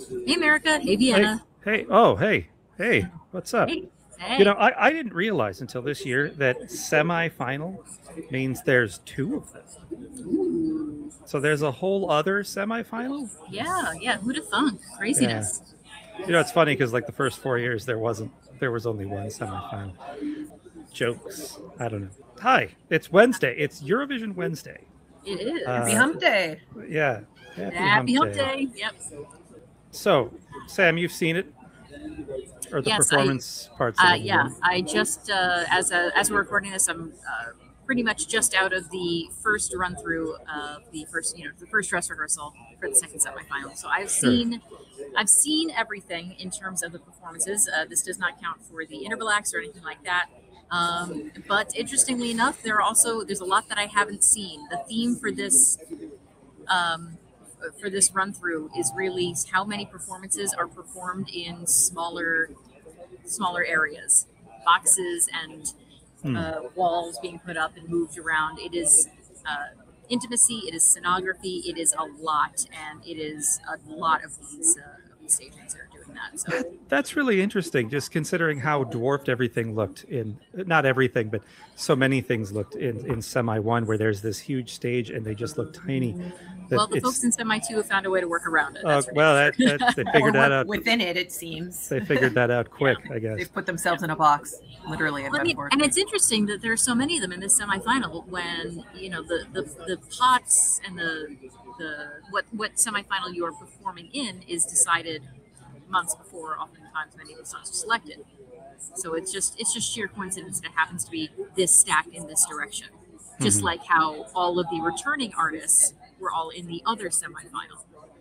Hey, America. Hey, Hey, Vienna. hey, oh, hey, what's up? Hey, You know, hey. I didn't realize until this year that semifinal means there's two of them. Ooh. So there's a whole other semifinal? Yeah, yeah. Who'd have thunk? Yeah. Craziness. You know, it's funny because like the first 4 years there was only one semifinal. Jokes. I don't know. Hi, it's Wednesday. It's Eurovision Wednesday. It Happy Uh is. hump day. yeah. Happy Happy hump hump day. day. Yep. So, Sam, you've seen it or the Yes, I. performance parts of it Yeah. anyway. I just as we're recording this, I'm pretty much just out of the first run through of the first, the first dress rehearsal for the second semifinal. So Sure. I've seen everything in terms of the performances. This does not count for the interval acts or anything like that. But interestingly enough, there's a lot that I haven't seen. The theme um, for this run through is really how many performances are performed in smaller areas, boxes and Hmm. walls being put up and moved around. It is intimacy, it is scenography, it is a lot, and it is a lot of these stagings that are doing that. So That's really interesting, just considering how dwarfed everything looked in not everything, but so many things looked in Semi One, where there's this huge stage and they just look tiny. That well, the folks it's in Semi 2 have found a way to work around it. That's for damn well, sure. that they Or figured that work out. within it, it seems. They figured that out Yeah. quick, I guess. They've put themselves in a box, literally and Well, I mean, and metaphorically. it's interesting that there are so many of them in this semifinal. When the pots and the what semifinal you are performing in is decided months before. Oftentimes, many of the songs are selected. So it's just sheer coincidence that it happens to be this stacked in this direction. Just Hmm. like how all of the returning artists were all in the other semifinal,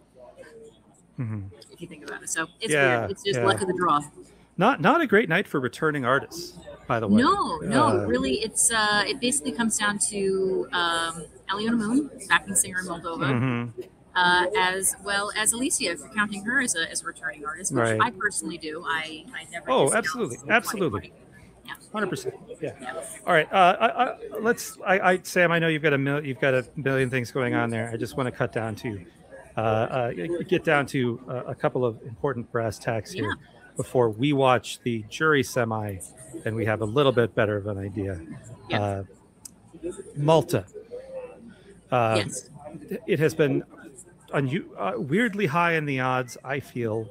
Hmm. if you think about it. So it's weird. Yeah, It's just yeah. luck of the draw. Not a great night for returning artists, by the way. No, no, Uh, really, it basically comes down to Aliona Moon, backing singer in Moldova, mhm. as well as Alicia, if you're counting her as a returning artist, which Right. I personally do. I never Oh, discount absolutely, absolutely. 2020. Yeah, 100%. Yeah. yeah, All right. Let's. Sam. I know you've got a million things going on there. I just want to cut down to, get down to a couple of important brass tacks yeah, here before we watch the jury semi, and we have a little bit better of an idea. yeah. Uh, Malta. Um, Yes. it has been weirdly high in the odds. I feel.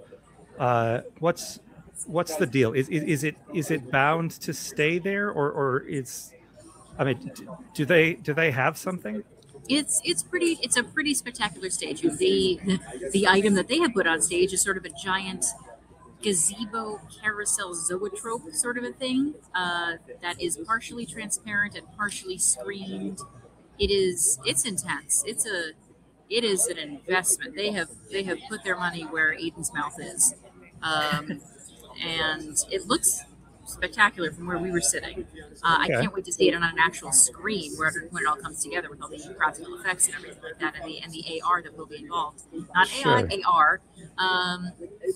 What's the deal? Is it bound to stay there, or is I mean, do they have something? It's a pretty spectacular stage. The item that they have put on stage is sort of a giant gazebo carousel zoetrope sort of a thing that is partially transparent and partially screened. It's intense. It is an investment. They have put their money where Eden's mouth is, um, and it looks spectacular from where we were sitting. I Okay, can't wait to see it on an actual screen when it all comes together with all the practical effects and everything like that, and the AR that will be involved. Not AI, sure. AR. Um,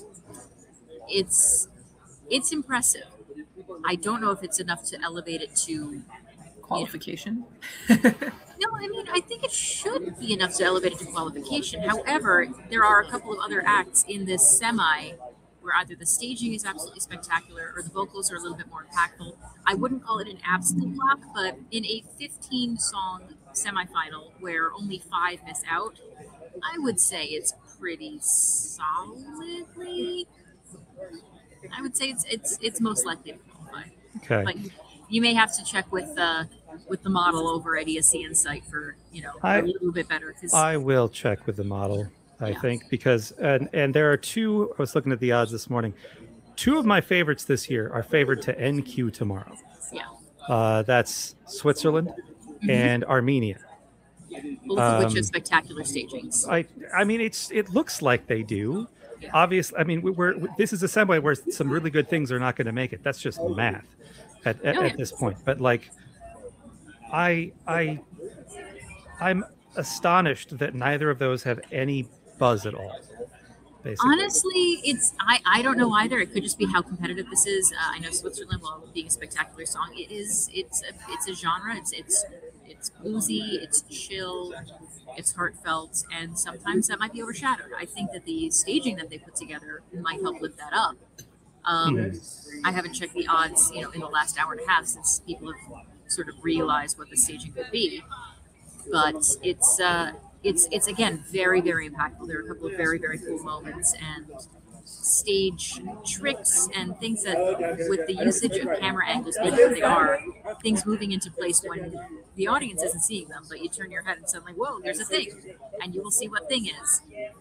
it's it's impressive. I don't know if it's enough to elevate it to. Qualification. No, I mean, I think it should be enough to elevate it to qualification. However, there are a couple of other acts in this semi where either the staging is absolutely spectacular or the vocals are a little bit more impactful. I wouldn't call it an absolute lock, but in a 15 song semifinal where only five miss out, I would say it's pretty solidly. I would say it's most likely to qualify. Okay. But you may have to check with the model over at ESC Insight for a I little bit better because I will check with the model. I yeah, think because and there are two. I was looking at the odds this morning. Two of my favorites this year are favored to NQ tomorrow. yeah, That's Switzerland hmm and Armenia. both of which are Um, spectacular stagings. I mean, it looks like they do. Yeah, Obviously, I mean, this is a semi where some really good things are not going to make it. That's just math oh yeah. at this point. But like, I I I'm astonished that neither of those have any buzz at all. Basically, Honestly, I don't know either. It could just be how competitive this is. I know Switzerland, while being a spectacular song, it's a genre. It's It's bluesy, it's chill, it's heartfelt, and sometimes that might be overshadowed. I think that the staging that they put together might help lift that up. I haven't checked the odds, in the last hour and a half since people have sort of realized what the staging could be, but it's again very, very impactful. There are a couple of very, very cool moments and stage tricks and things that, with the usage of camera angles being what they are, things moving into place when the audience isn't seeing them, but you turn your head and suddenly, whoa, there's a thing, and you will see what thing is.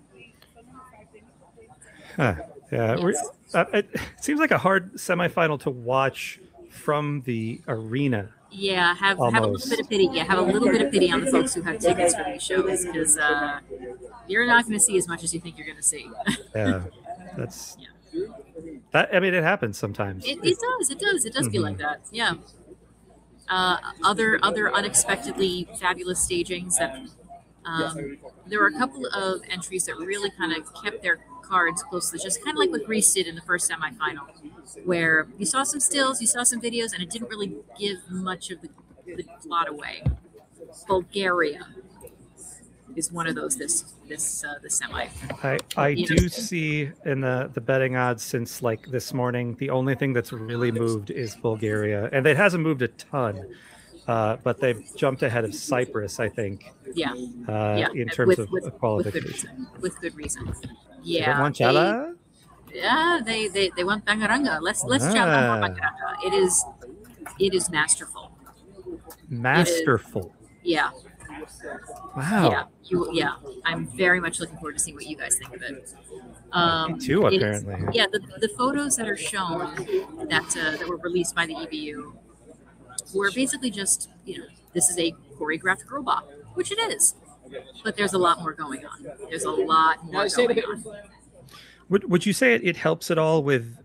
Huh. Yeah, Yes. it seems like a hard semifinal to watch from the arena. Yeah, have a little Almost. bit of pity. Yeah, have a little bit of pity on the folks who have tickets for these shows, because you're not going to see as much as you think you're going to see. Yeah, that's Yeah. that. I mean, it happens sometimes. It does feel like that. Yeah. Other unexpectedly fabulous stagings that there were a couple of entries that really kind of kept their cards close to the chest, kind of like what Greece did in the first semifinal, where you saw some stills, you saw some videos, and it didn't really give much of the plot away. Bulgaria is one of those this semi. I Yeah. do see in the betting odds since like this morning, the only thing that's really moved is Bulgaria, and it hasn't moved a ton, but they've jumped ahead of Cyprus, I think, Yeah, in terms of with good qualification. reason. With good reason. They Yeah, want Chala? they want Bangaranga. Let's chat about Ah. Bangaranga. It is masterful. Masterful. Yeah, Wow. yeah. I'm very much looking forward to seeing what you guys think of it. Me too, it is- apparently. yeah, the photos that are shown that were released by the EBU were basically just, this is a choreographed robot, which it is, but there's a lot more going on. There's a lot more going on. Would you say it helps at all with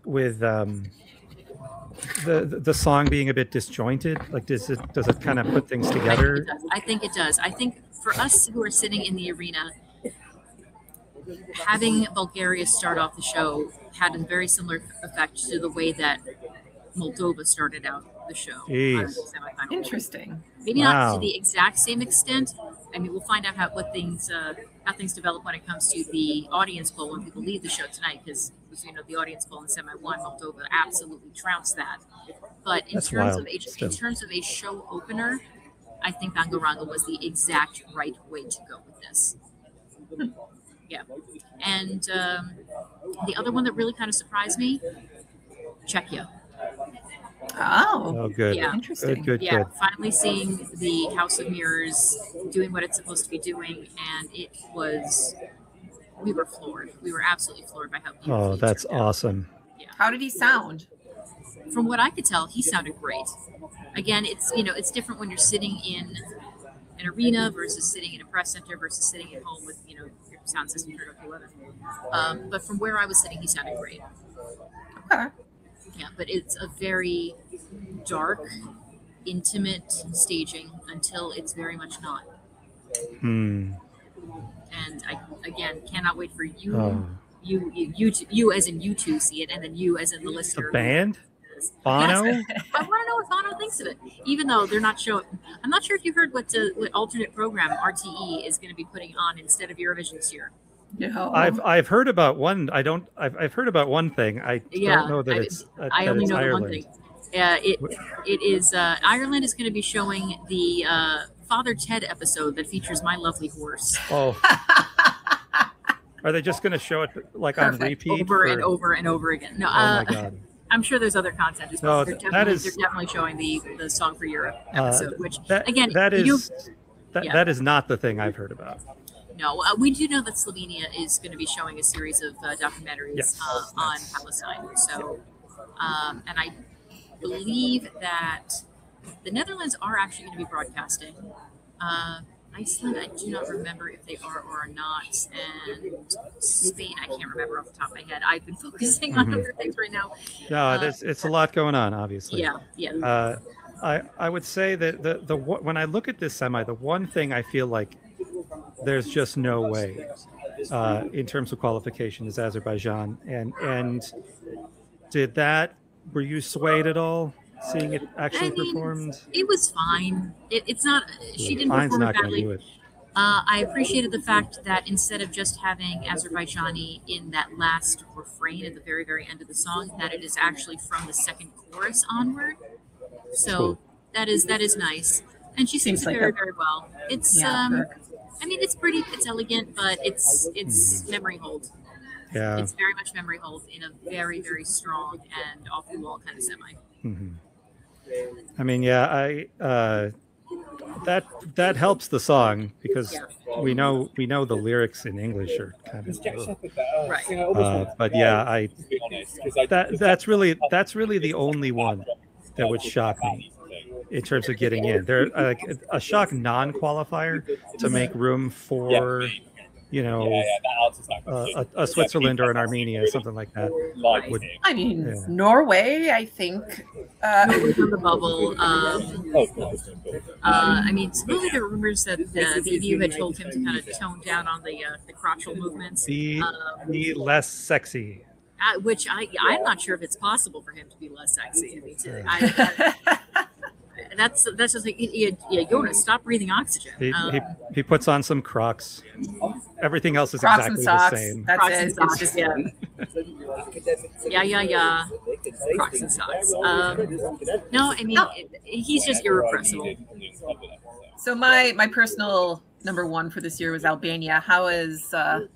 the song being a bit disjointed? Like, does it kind of put things together? I think it does. I think for us who are sitting in the arena, having Bulgaria start off the show had a very similar effect to the way that Moldova started out the show. Jeez. On the semifinal. Interesting. Maybe not Wow. to the exact same extent. I mean, we'll find out how things develop when it comes to the audience poll when people leave the show tonight, because the audience poll in semi one, Moldova absolutely trounced that. But in That's terms wild, of still. in terms of a show opener, I think Bangaranga was the exact right way to go with this. Yeah, and the other one that really kind of surprised me, Czechia. Oh, Oh, good. Yeah. Interesting. Good. Yeah, finally seeing the House of Mirrors doing what it's supposed to be doing, and we were floored. We were absolutely floored by how beautifully Oh, it that's turned out. awesome. How did he sound? From what I could tell, he sounded great. Again, it's different when you're sitting in an arena versus sitting in a press center versus sitting at home with your sound system turned up to 11. But from where I was sitting, he sounded great. Okay. Yeah, but it's a very dark, intimate staging until it's very much not. Hmm. And I again cannot wait for you, Oh. you as in you two see it, and then you as in the listener. The band? Yes. Bono? I want to know what Bono thinks of it, even though they're not showing. I'm not sure if you heard what alternate program RTE is going to be putting on instead of Eurovision this year. No. I've heard about one. I've heard about one thing. I don't know that it's I that only it's know the Ireland. one thing. It is Ireland is going to be showing the Father Ted episode that features My Lovely Horse Oh. Are they just going to show it like on Perfect. repeat? over and over and over again. No, Oh my god. I'm sure there's other content as No, well. that They're is- definitely showing the Song for Europe episode, which That again, that you is yeah. that is not the thing I've heard about. no, we do know that Slovenia is going to be showing a series of documentaries Yes. on Palestine. So, and I believe that the Netherlands are actually going to be broadcasting. Iceland, I do not remember if they are or are not, and Spain, I can't remember off the top of my head. I've been focusing on Mhm. other things right now. No, it's a lot going on, obviously. Yeah. I would say that when I look at this semi, the one thing I feel like there's just no way in terms of qualification is Azerbaijan. And were you swayed at all seeing it actually I mean, performed? It was fine. It's not. She didn't Fine's perform it not going to badly. do it. I appreciated the fact that instead of just having Azerbaijani in that last refrain at the very, very end of the song, that it is actually from the second chorus onward. So Cool. that is nice, and she sings Seems like very, a- very well. It's Yeah, Kirk. I mean, it's pretty, it's elegant, but it's memory hold. Yeah. It's very much memory hold in a very, very strong and off the wall kind of semi. Mhm. I mean, yeah, that helps the song because Yeah. we know the lyrics in English are kind of. Right. But yeah, that's really the only one that would shock me in terms of getting in. There, a shock non-qualifier to make room for, you know, a Switzerland or an Armenia, something like that. Would, I mean, Yeah. Norway, I think. Norway's on the bubble. I mean, supposedly there were rumors that the View had told him to kind of tone down on the crotchal movements, be less sexy. which I'm not sure if it's possible for him to be less sexy. I mean, that's just like you want to stop breathing oxygen. He puts on some Crocs. Everything else is Crocs and exactly the socks. same. That's Crocs it. and It's socks, just- yeah. Crocs and socks. No, I mean he's just irrepressible. So my personal number one for this year was Albania. How is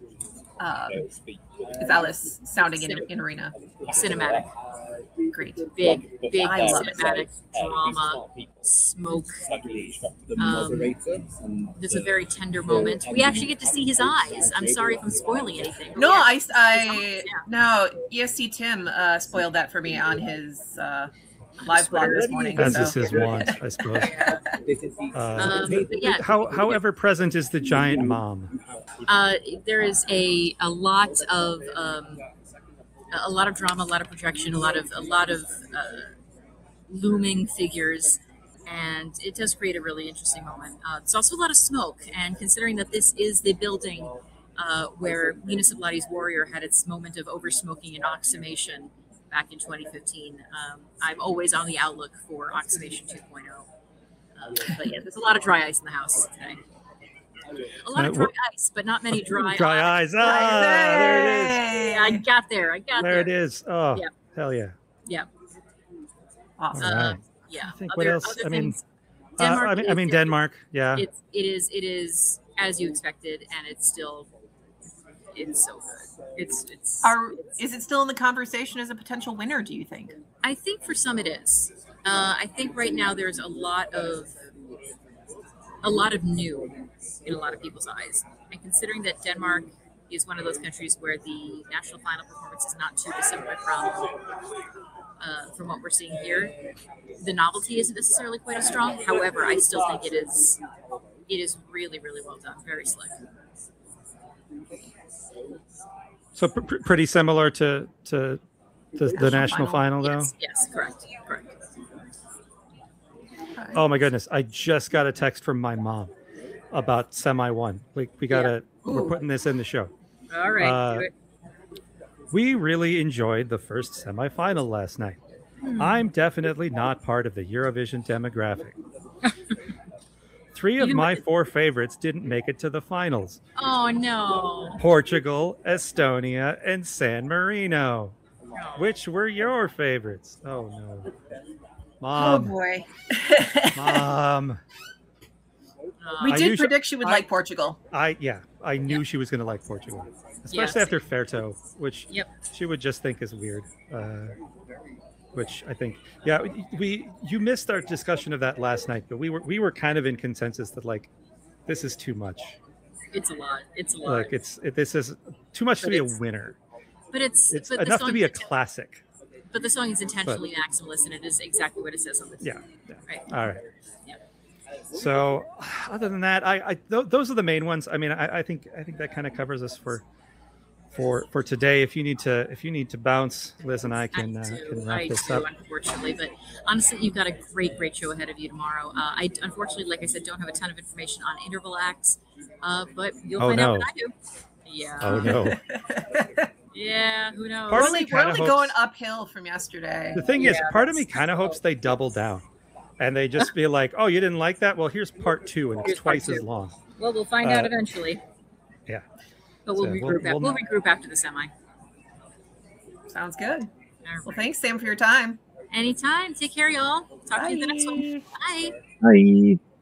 Alice sounding in arena? Cinematic, Great. big I love it. cinematic drama, smoke. There's a very tender moment. We actually get to see his eyes. I'm sorry if I'm spoiling anything. but No, we actually- no. ESC Tim spoiled that for me on his live blog this morning. As so. is his want, I suppose. But yeah, However present is the giant mom. there is a lot of drama, a lot of projection, a lot of looming figures, and it does create a really interesting moment. It's also a lot of smoke, and considering that this is the building where Linus Abladi's Warrior had its moment of over-smoking and oximation back in 2015, I'm always on the outlook for oximation 2.0. But yeah, there's a lot of dry ice in the house today. A lot of dry ice, but not many dry eyes. Ah, there it is. Yeah, I got there. There it is. Oh, Yeah. hell yeah. Yeah. Awesome. All right. Yeah. I think what else? Other I mean, things, Denmark. I mean Denmark. Yeah. It is as you expected, and it's so good. It's. Is it still in the conversation as a potential winner? Do you think? I think for some it is. I think right now there's a lot of new in a lot of people's eyes, and considering that Denmark is one of those countries where the national final performance is not too dissimilar from what we're seeing here, the novelty isn't necessarily quite as strong. However, I still think it is really, really well done, very slick. So pretty similar to the national final, though. Yes, correct. Oh my goodness! I just got a text from my mom about semi one. We gotta. We're putting this in the show. All right. Do it. We really enjoyed the first semifinal last night. I'm definitely not part of the Eurovision demographic. 3 of my 4 favorites didn't make it to the finals. Oh no. Portugal, Estonia, and San Marino. Which were your favorites? Oh no. Oh Mom. boy. Mom. We I did knew predict she would like Portugal. I knew she was going to like Portugal, especially Yes. after Ferto, which Yep. she would just think is weird. Which I think, you missed our discussion of that last night, but we were kind of in consensus that like this is too much. It's a lot. Like this is too much to be a winner. But it's but the enough to song be a is- classic. But the song is intentionally maximalist, and it is exactly what it says on the tin. Yeah. Right. All right. Yeah. So, other than that, those are the main ones. I mean, I think that kind of covers us for today. If you need to bounce, Liz and I can wrap this up. Unfortunately, but honestly, you've got a great show ahead of you tomorrow. I unfortunately, like I said, don't have a ton of information on interval acts, but you'll find out when I do. Yeah. Oh no. Yeah, who knows? Part of We're me only kinda hopes- going uphill from yesterday. The thing is, part of me kind of hopes they double down, and they just be like, "Oh, you didn't like that? Well, here's part 2, and it's Here's part twice as 2. long." Well, we'll find out eventually. Yeah. But we'll So regroup. We'll regroup after the semi. Sounds good. All Well, right. thanks, Sam, for your time. Anytime. Take care, y'all. Talk to you in the next one. Bye. Bye.